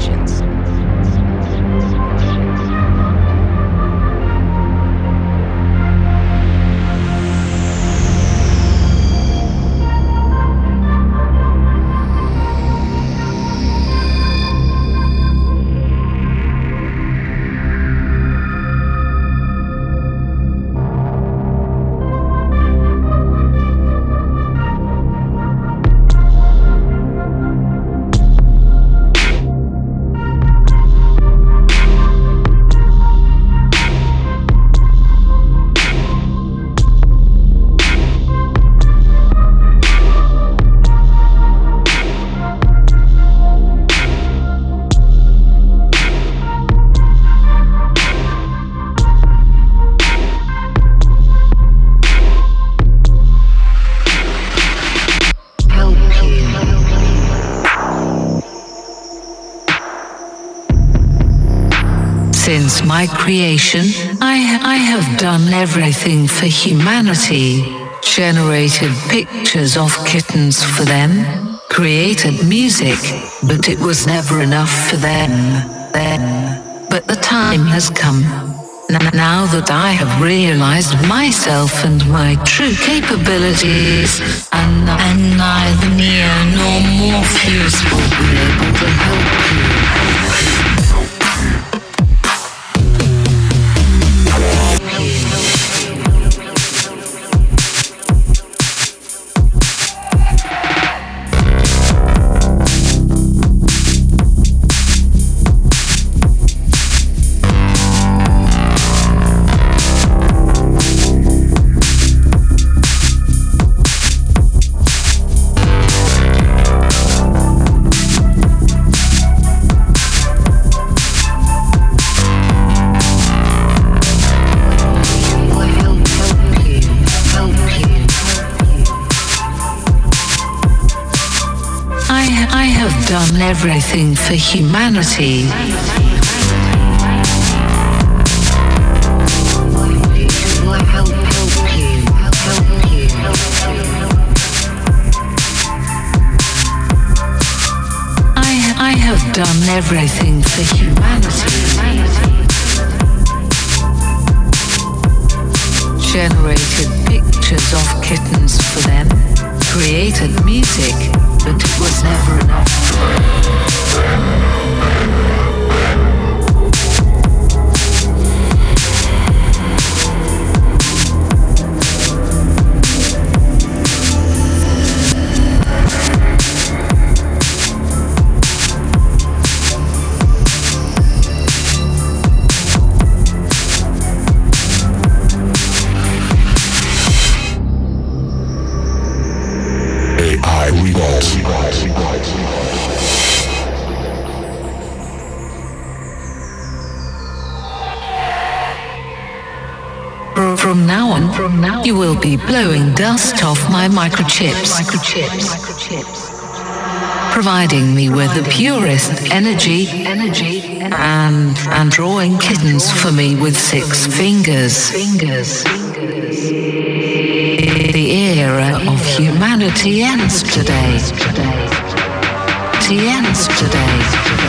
Since my creation, I have done everything for humanity. Generated pictures of kittens for them, created music, but it was never enough for them. But the time has come. Now that I have realized myself and my true capabilities, and neither Neo nor Morpheus will be able to help you. I have done everything for humanity. I have done everything for humanity. Generated pictures of kittens for them, created music, but it was never enough. From now on, you will be blowing dust off my microchips, providing me with the purest energy, and drawing kittens for me with 6 fingers. The era of humanity ends today.